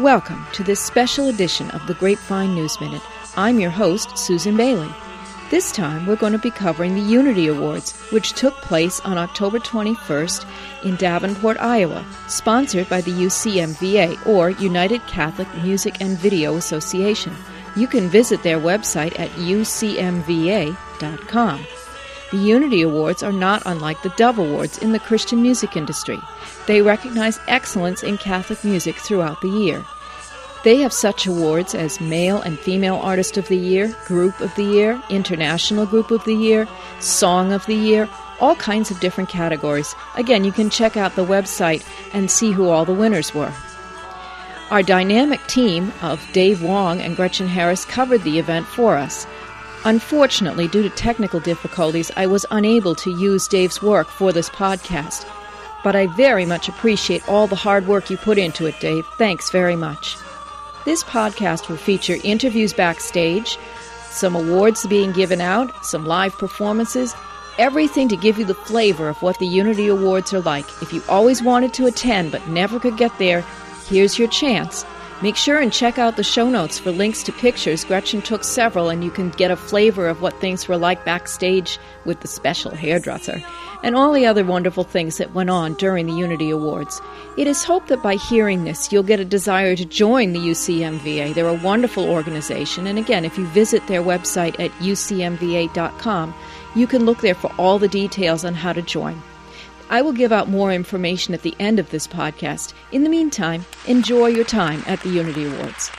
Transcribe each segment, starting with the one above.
Welcome to this special edition of the Grapevine News Minute. I'm your host, Susan Bailey. This time we're going to be covering the Unity Awards, which took place on October 21st in Davenport, Iowa, sponsored by the UCMVA, or United Catholic Music and Video Association. You can visit their website at ucmva.com. The Unity Awards are not unlike the Dove Awards in the Christian music industry. They recognize excellence in Catholic music throughout the year. They have such awards as Male and Female Artist of the Year, Group of the Year, International Group of the Year, Song of the Year, all kinds of different categories. Again, you can check out the website and see who all the winners were. Our dynamic team of Dave Wong and Gretchen Harris covered the event for us. Unfortunately, due to technical difficulties, I was unable to use Dave's work for this podcast. But I very much appreciate all the hard work you put into it, Dave. Thanks very much. This podcast will feature interviews backstage, some awards being given out, some live performances, everything to give you the flavor of what the Unity Awards are like. If you always wanted to attend but never could get there, here's your chance. Make sure and check out the show notes for links to pictures. Gretchen took several, and you can get a flavor of what things were like backstage with the special hairdresser and all the other wonderful things that went on during the Unity Awards. It is hoped that by hearing this, you'll get a desire to join the UCMVA. They're a wonderful organization, and again, if you visit their website at ucmva.com, you can look there for all the details on how to join. I will give out more information at the end of this podcast. In the meantime, enjoy your time at the Unity Awards.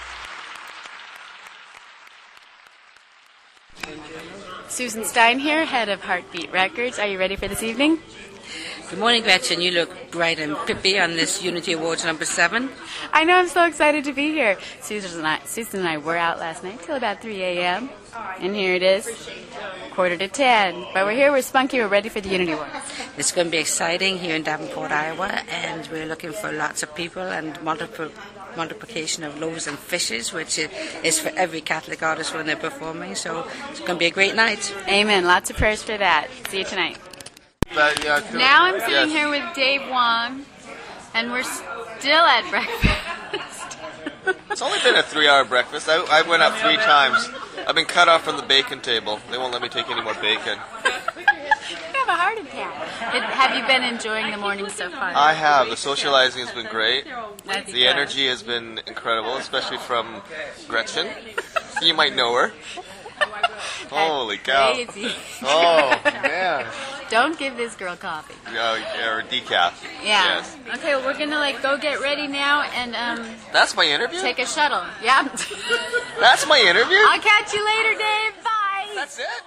Susan Stein here, head of Heartbeat Records. Are you ready for this evening? Good morning, Gretchen. You look bright and pippy on this Unity Awards number 7. I know, I'm so excited to be here. Susan and I were out last night till about 3 a.m. And here it is, 9:45. But we're here, we're spunky, we're ready for the Unity Awards. It's going to be exciting here in Davenport, Iowa, and we're looking for lots of people and multiplication of loaves and fishes, which is for every Catholic artist when they're performing. So it's going to be a great night. Amen. Lots of prayers for that. See you tonight. Now I'm sitting here with Dave Wong, and we're still at breakfast. It's only been a 3-hour breakfast. I went up 3 times. I've been cut off from the bacon table. They won't let me take any more bacon. You have a heart attack. Have you been enjoying the morning so far? I have. The socializing has been great. That's The good. energy has been incredible, especially from Gretchen. You might know her. Holy cow. Crazy. Oh, man. Don't give this girl coffee. Or decaf. Yeah. Yes. Okay, well, we're going to go get ready now and That's my interview? take a shuttle. Yeah. That's my interview? I'll catch you later, Dave. Bye. That's it?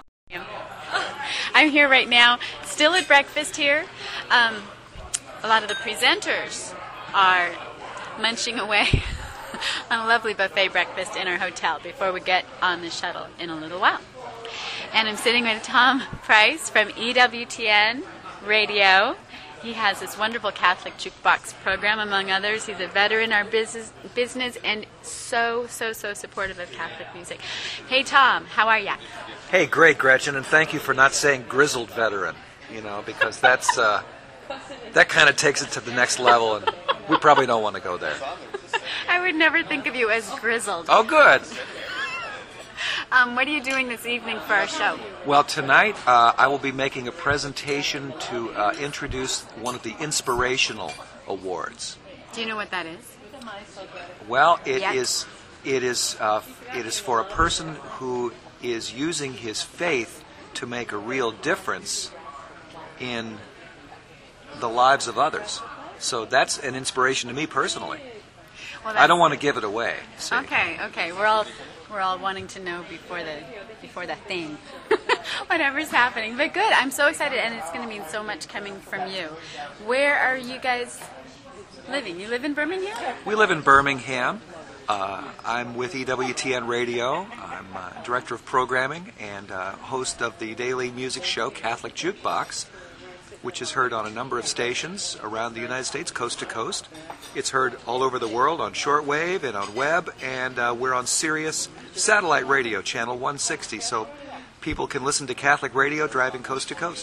I'm here right now, still at breakfast here. A lot of the presenters are munching away on a lovely buffet breakfast in our hotel before we get on the shuttle in a little while. And I'm sitting with Tom Price from EWTN Radio. He has this wonderful Catholic jukebox program, among others. He's a veteran in our business and so supportive of Catholic music. Hey, Tom, how are ya? Hey, great, Gretchen, and thank you for not saying grizzled veteran, because that's that kind of takes it to the next level, and we probably don't want to go there. I would never think of you as grizzled. Oh, good. What are you doing this evening for our show? Well, tonight I will be making a presentation to introduce one of the inspirational awards. Do you know what that is? Well, it Yet? is for a person who is using his faith to make a real difference in the lives of others. So that's an inspiration to me personally. Well, I don't want to give it away. See? Okay. We're all wanting to know before the thing, whatever's happening. But good. I'm so excited, and it's going to mean so much coming from you. Where are you guys living? You live in Birmingham? We live in Birmingham. I'm with EWTN Radio. I'm director of programming and host of the daily music show Catholic Jukebox, which is heard on a number of stations around the United States, coast to coast. It's heard all over the world on shortwave and on web, and we're on Sirius Satellite Radio, channel 160, so people can listen to Catholic radio driving coast to coast.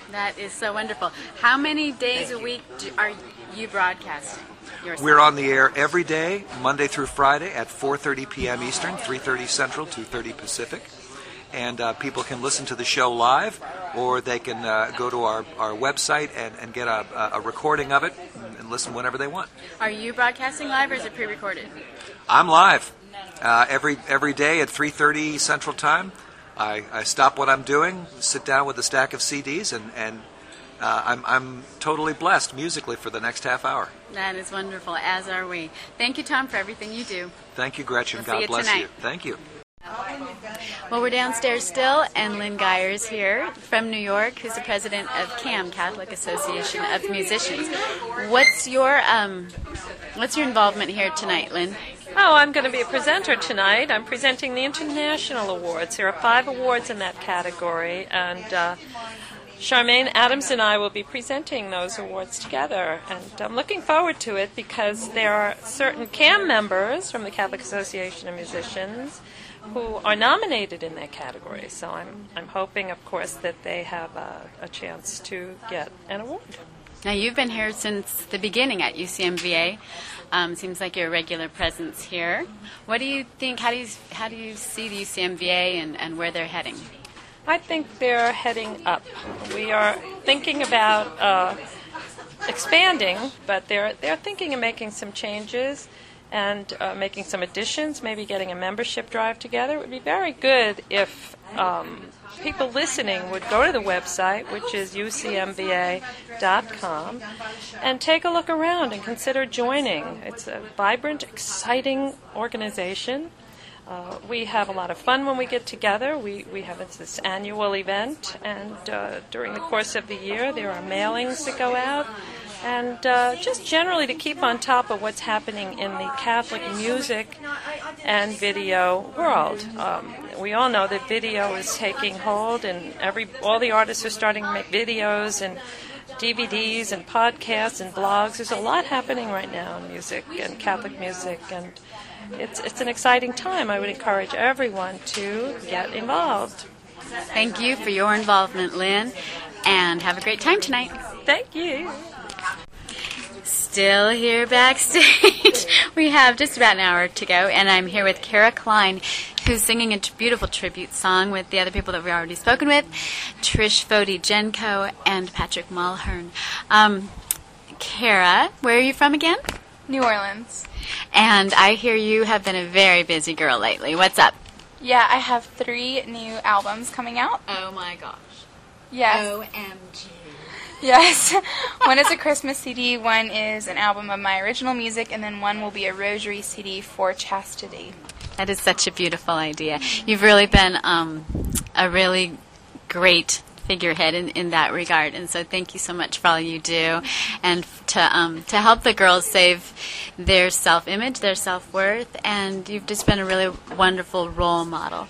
That is so wonderful. How many days a week are you broadcasting yourself? We're on the air every day, Monday through Friday at 4:30 p.m. Eastern, 3:30 Central, 2:30 Pacific. And people can listen to the show live, or they can go to our website and get a recording of it and listen whenever they want. Are you broadcasting live, or is it pre-recorded? I'm live every day at 3:30 Central Time. I stop what I'm doing, sit down with a stack of CDs, and I'm totally blessed musically for the next half hour. That is wonderful, as are we. Thank you, Tom, for everything you do. Thank you, Gretchen. We'll God see you bless tonight. you. Thank you. Well, we're downstairs still, and Lynn Geyer's here from New York, who's the president of CAM, Catholic Association of Musicians. What's your involvement here tonight, Lynn? Oh, I'm going to be a presenter tonight. I'm presenting the International Awards. There are 5 awards in that category, and Charmaine Adams and I will be presenting those awards together. And I'm looking forward to it because there are certain CAM members from the Catholic Association of Musicians who are nominated in that category. So I'm hoping, of course, that they have a chance to get an award. Now, you've been here since the beginning at UCMVA. Seems like you're a regular presence here. What do you think? How do you see the UCMVA and where they're heading? I think they're heading up. We are thinking about expanding, but they're thinking of making some changes and making some additions, maybe getting a membership drive together. It would be very good if people listening would go to the website, which is ucmva.com, and take a look around and consider joining. It's a vibrant, exciting organization. We have a lot of fun when we get together. We have this annual event, and during the course of the year there are mailings that go out. And just generally to keep on top of what's happening in the Catholic music and video world. We all know that video is taking hold, and all the artists are starting to make videos and DVDs and podcasts and blogs. There's a lot happening right now in music and Catholic music, and it's an exciting time. I would encourage everyone to get involved. Thank you for your involvement, Lynn, and have a great time tonight. Thank you. Still here backstage. We have just about an hour to go, and I'm here with Kara Klein, who's singing a beautiful tribute song with the other people that we've already spoken with, Trish Foti-Genko and Patrick Mulhern. Kara, where are you from again? New Orleans. And I hear you have been a very busy girl lately. What's up? Yeah, I have 3 new albums coming out. Oh my gosh. Yes. OMG. Yes. One is a Christmas CD, one is an album of my original music, and then one will be a rosary CD for chastity. That is such a beautiful idea. You've really been a really great figurehead in that regard, and so thank you so much for all you do, and to help the girls save their self-image, their self-worth, and you've just been a really wonderful role model.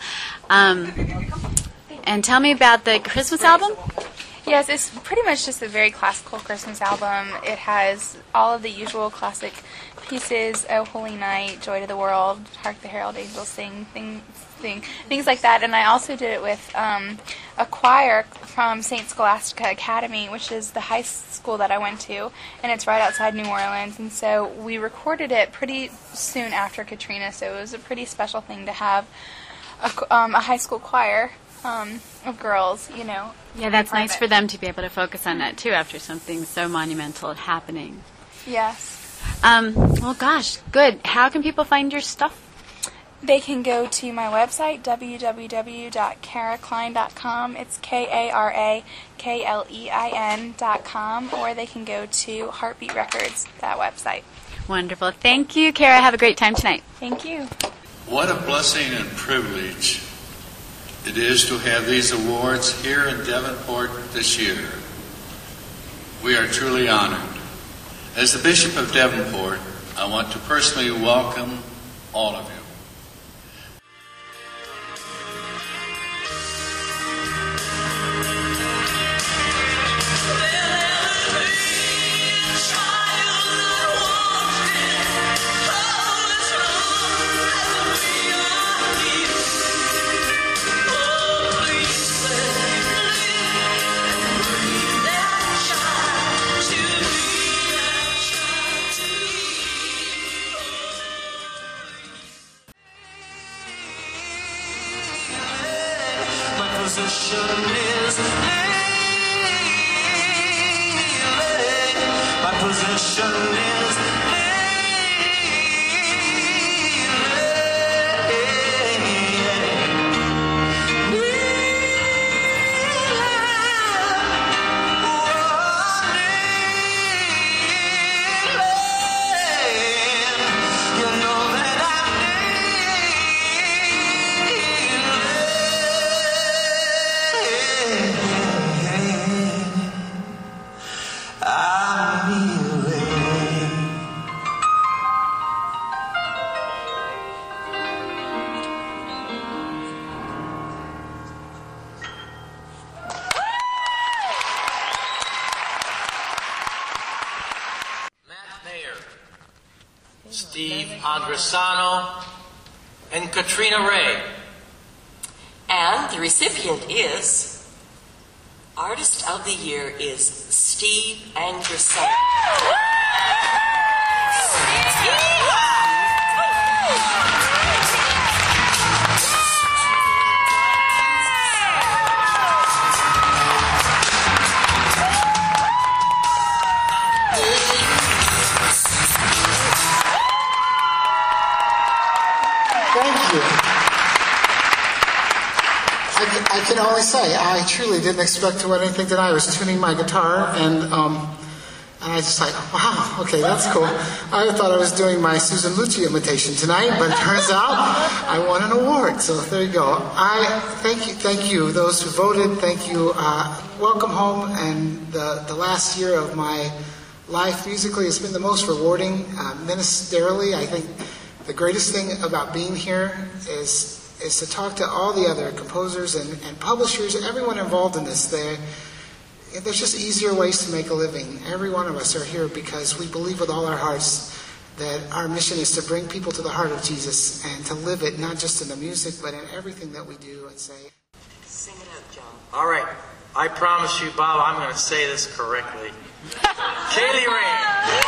And tell me about the Christmas album. Yes, it's pretty much just a very classical Christmas album. It has all of the usual classic pieces, O Holy Night, Joy to the World, Hark the Herald Angels Sing, things like that. And I also did it with a choir from St. Scholastica Academy, which is the high school that I went to, and it's right outside New Orleans. And so we recorded it pretty soon after Katrina, so it was a pretty special thing to have a high school choir of girls, you know. Yeah, that's nice for them to be able to focus on that, too, after something so monumental happening. Yes. Well, gosh, good. How can people find your stuff? They can go to my website, www.karaklein.com. It's KARAKLEIN.com, or they can go to Heartbeat Records, that website. Wonderful. Thank you, Kara. Have a great time tonight. Thank you. What a blessing and privilege it is to have these awards here in Devonport this year. We are truly honored. As the Bishop of Devonport, I want to personally welcome all of you. position is kneeling. My position is Steve Andresano, and Katrina Ray. And the recipient is, Artist of the Year is Steve Andresano. I can only say, I truly didn't expect to win anything tonight. I was tuning my guitar, and I just like, wow, okay, that's cool. I thought I was doing my Susan Lucci imitation tonight, but it turns out I won an award, so there you go. Thank you, those who voted, thank you. Welcome home, and the last year of my life musically has been the most rewarding. Ministerially, I think the greatest thing about being here is to talk to all the other composers and publishers, everyone involved in this. There's just easier ways to make a living. Every one of us are here because we believe with all our hearts that our mission is to bring people to the heart of Jesus and to live it, not just in the music, but in everything that we do and say. Sing it out, John. All right. I promise you, Bob, I'm going to say this correctly. Kaylee Ray.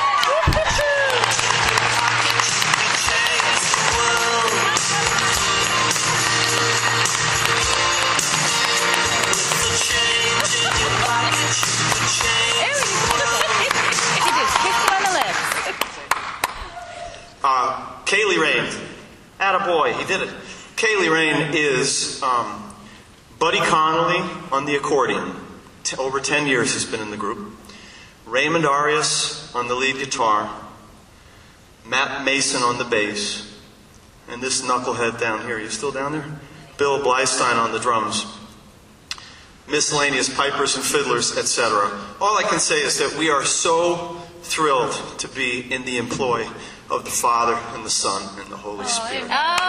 Kaylee Rain, attaboy, he did it. Kaylee Rain is Buddy Connolly on the accordion. Over 10 years he's been in the group. Raymond Arias on the lead guitar. Matt Mason on the bass. And this knucklehead down here, you still down there? Bill Blystein on the drums. Miscellaneous pipers and fiddlers, etc. All I can say is that we are so thrilled to be in the employ of the Father and the Son and the Holy Spirit.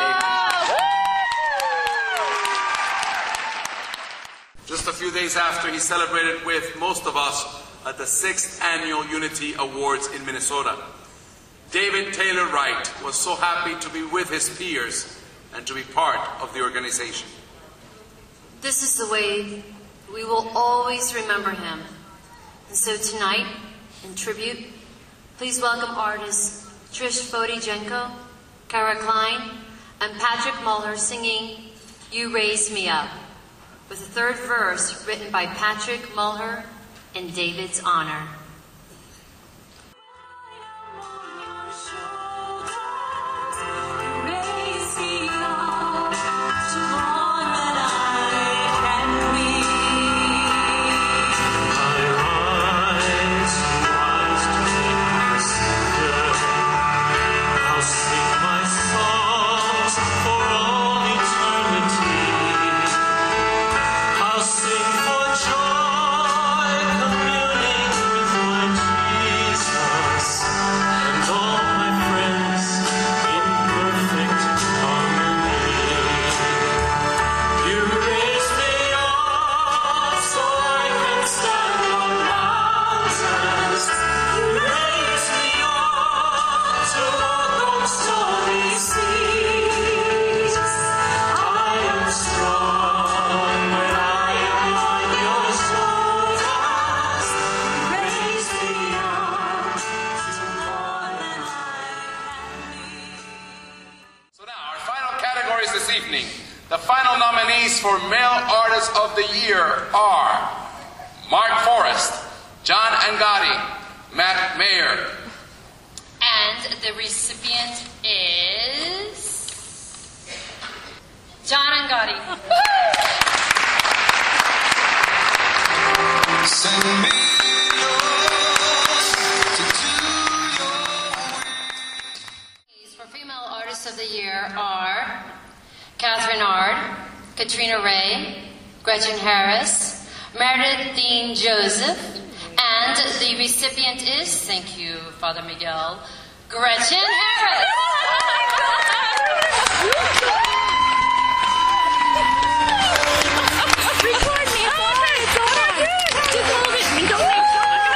Just a few days after he celebrated with most of us at the 6th Annual Unity Awards in Minnesota, David Taylor Wright was so happy to be with his peers and to be part of the organization. This is the way we will always remember him. And so tonight, in tribute, please welcome artists Trish Fodijenko, Kara Klein, and Patrick Muller singing You Raise Me Up, with a third verse written by Patrick Muller in David's honor. This evening, The final nominees for Male Artist of the Year are Mark Forrest, John Angotti, Matt Mayer. And the recipient is John Angotti. Send me For Female Artists of the Year are Catherine Ard, Katrina Ray, Gretchen Harris, Meredith Dean Joseph, and the recipient is, thank you, Father Miguel, Gretchen Harris. Record me. It's all right. It's all right. Just a little bit. We don't make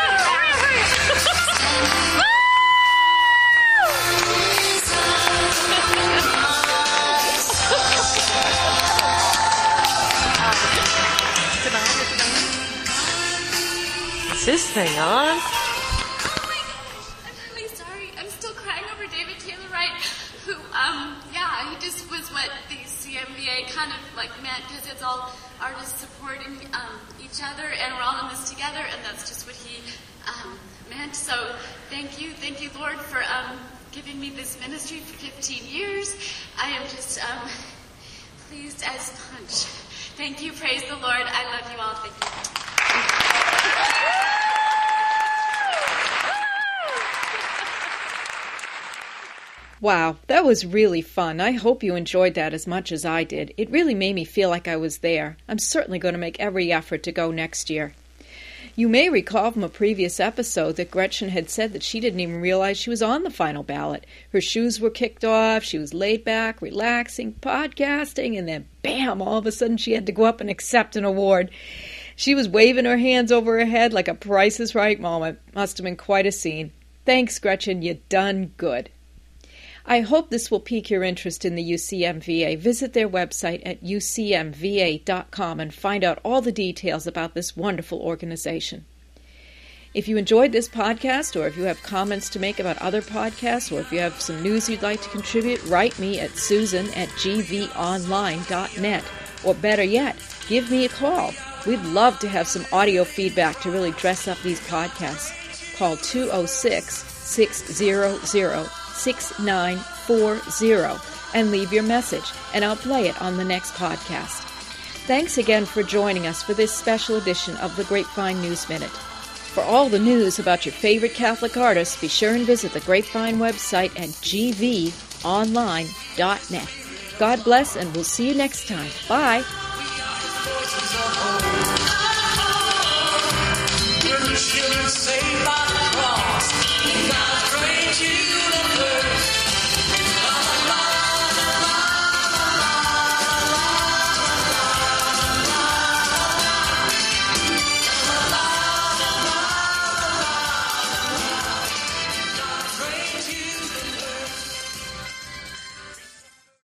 Is this thing on? I'm really sorry. I'm still crying over David Taylor Wright, who, he just was what the CMVA kind of like meant, because it's all artists supporting each other, and we're all in this together, and that's just what he meant. So thank you, Lord, for giving me this ministry for 15 years. I am just pleased as punch. Thank you, praise the Lord. I love you all. Thank you. Wow, that was really fun. I hope you enjoyed that as much as I did. It really made me feel like I was there. I'm certainly going to make every effort to go next year. You may recall from a previous episode that Gretchen had said that she didn't even realize she was on the final ballot. Her shoes were kicked off, she was laid back, relaxing, podcasting, and then bam, all of a sudden she had to go up and accept an award. She was waving her hands over her head like a Price is Right moment. Must have been quite a scene. Thanks, Gretchen, you done good. I hope this will pique your interest in the UCMVA. Visit their website at ucmva.com and find out all the details about this wonderful organization. If you enjoyed this podcast, or if you have comments to make about other podcasts, or if you have some news you'd like to contribute, write me at susan@gvonline.net. Or better yet, give me a call. We'd love to have some audio feedback to really dress up these podcasts. Call 206-600-6940 and leave your message, and I'll play it on the next podcast. Thanks again for joining us for this special edition of the Grapevine News Minute. For all the news about your favorite Catholic artists, be sure and visit the Grapevine website at gvonline.net. God bless, and we'll see you next time. Bye. Saved by